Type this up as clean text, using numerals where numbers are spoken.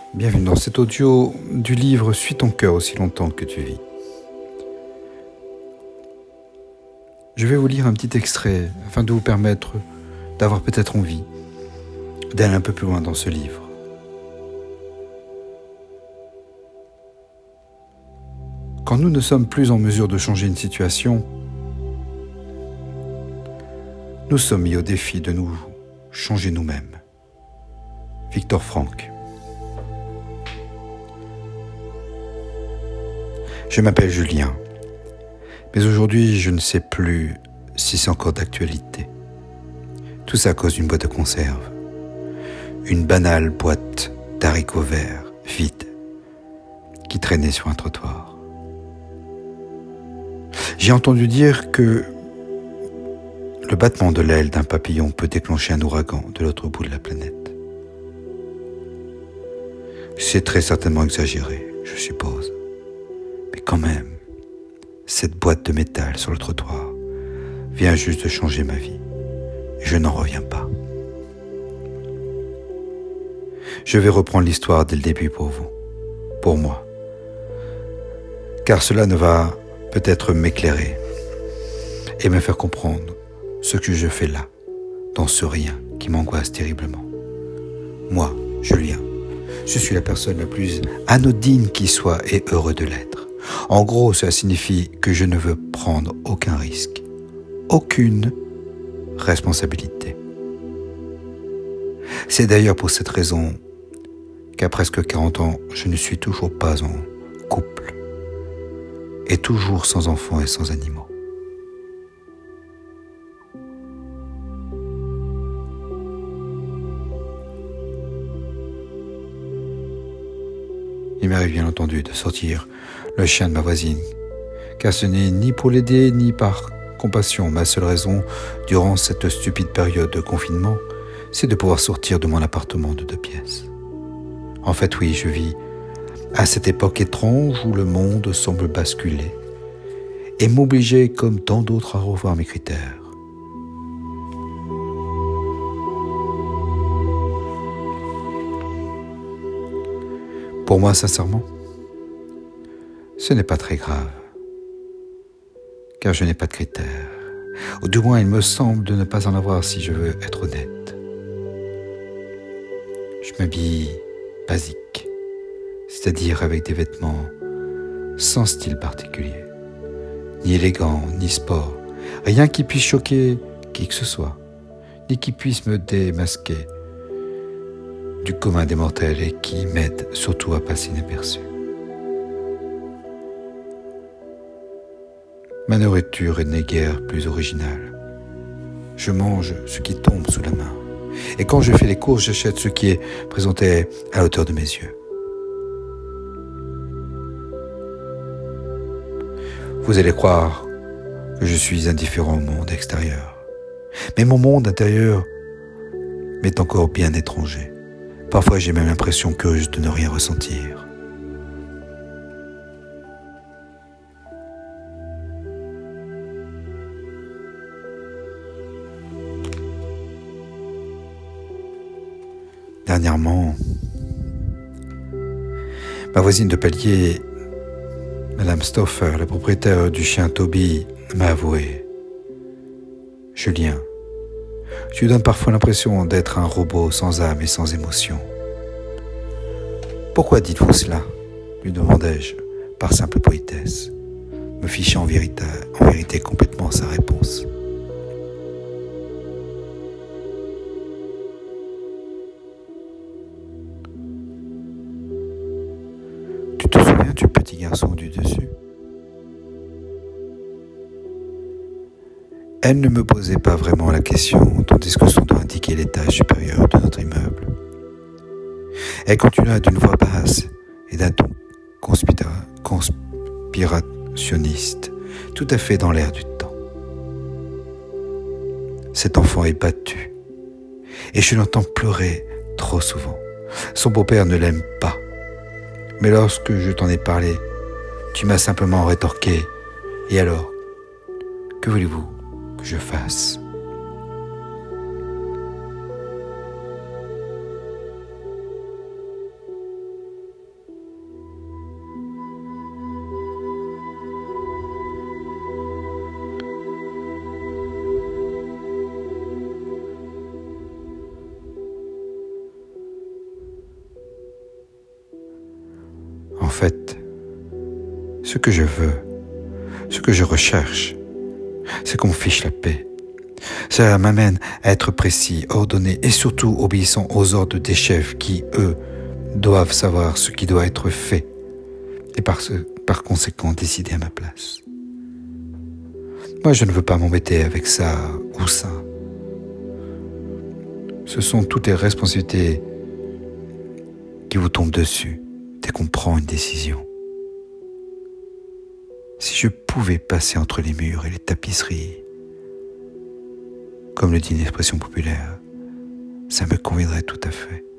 Bienvenue dans cet audio du livre « Suis ton cœur aussi longtemps que tu vis ». Je vais vous lire un petit extrait afin de vous permettre d'avoir peut-être envie d'aller un peu plus loin dans ce livre. Quand nous ne sommes plus en mesure de changer une situation, nous sommes mis au défi de nous changer nous-mêmes. Victor Franck. Je m'appelle Julien, mais aujourd'hui je ne sais plus si c'est encore d'actualité. Tout ça à cause d'une boîte de conserve. Une banale boîte d'haricots verts, vide, qui traînait sur un trottoir. J'ai entendu dire que le battement de l'aile d'un papillon peut déclencher un ouragan de l'autre bout de la planète. C'est très certainement exagéré, je suppose. Mais quand même, cette boîte de métal sur le trottoir vient juste de changer ma vie. Je n'en reviens pas. Je vais reprendre l'histoire dès le début pour vous, pour moi. Car cela ne va peut-être m'éclairer et me faire comprendre ce que je fais là, dans ce rien qui m'angoisse terriblement. Moi, Julien, je suis la personne la plus anodine qui soit et heureux de l'être. En gros, cela signifie que je ne veux prendre aucun risque, aucune responsabilité. C'est d'ailleurs pour cette raison qu'à presque 40 ans, je ne suis toujours pas en couple et toujours sans enfants et sans animaux. Il m'arrive bien entendu de sortir le chien de ma voisine, car ce n'est ni pour l'aider ni par compassion. Ma seule raison, durant cette stupide période de confinement, c'est de pouvoir sortir de mon appartement de 2 pièces. En fait, oui, je vis à cette époque étrange où le monde semble basculer et m'obliger, comme tant d'autres, à revoir mes critères. Pour moi, sincèrement, ce n'est pas très grave, car je n'ai pas de critères. Ou du moins, il me semble de ne pas en avoir si je veux être honnête. Je m'habille basique, c'est-à-dire avec des vêtements sans style particulier, ni élégant, ni sport, rien qui puisse choquer qui que ce soit, ni qui puisse me démasquer du commun des mortels et qui m'aide surtout à passer inaperçu. Ma nourriture n'est guère plus originale. Je mange ce qui tombe sous la main. Et quand je fais les courses, j'achète ce qui est présenté à hauteur de mes yeux. Vous allez croire que je suis indifférent au monde extérieur. Mais mon monde intérieur m'est encore bien étranger. Parfois, j'ai même l'impression curieuse de ne rien ressentir. Dernièrement, ma voisine de palier, Madame Stoffer, la propriétaire du chien Toby, m'a avoué: Julien, tu donnes parfois l'impression d'être un robot sans âme et sans émotion. Pourquoi dites-vous cela ? Lui demandai-je, par simple politesse, me fichant en vérité complètement sa réponse. Tu te souviens du petit garçon du dessus ? Elle ne me posait pas vraiment la question, tandis que son doigt indiquait l'étage supérieur de notre immeuble. Elle continua d'une voix basse et d'un ton conspirationniste, tout à fait dans l'air du temps. Cet enfant est battu, et je l'entends pleurer trop souvent. Son beau-père ne l'aime pas. Mais lorsque je t'en ai parlé, tu m'as simplement rétorqué. Et alors, que voulez-vous que je fasse ? Ce que je veux, ce que je recherche, c'est qu'on me fiche la paix. Cela m'amène à être précis, ordonné et surtout obéissant aux ordres des chefs qui, eux, doivent savoir ce qui doit être fait et par conséquent décider à ma place. Moi, je ne veux pas m'embêter avec ça ou ça. Ce sont toutes les responsabilités qui vous tombent dessus dès qu'on prend une décision. Si je pouvais passer entre les murs et les tapisseries, comme le dit une expression populaire, ça me conviendrait tout à fait.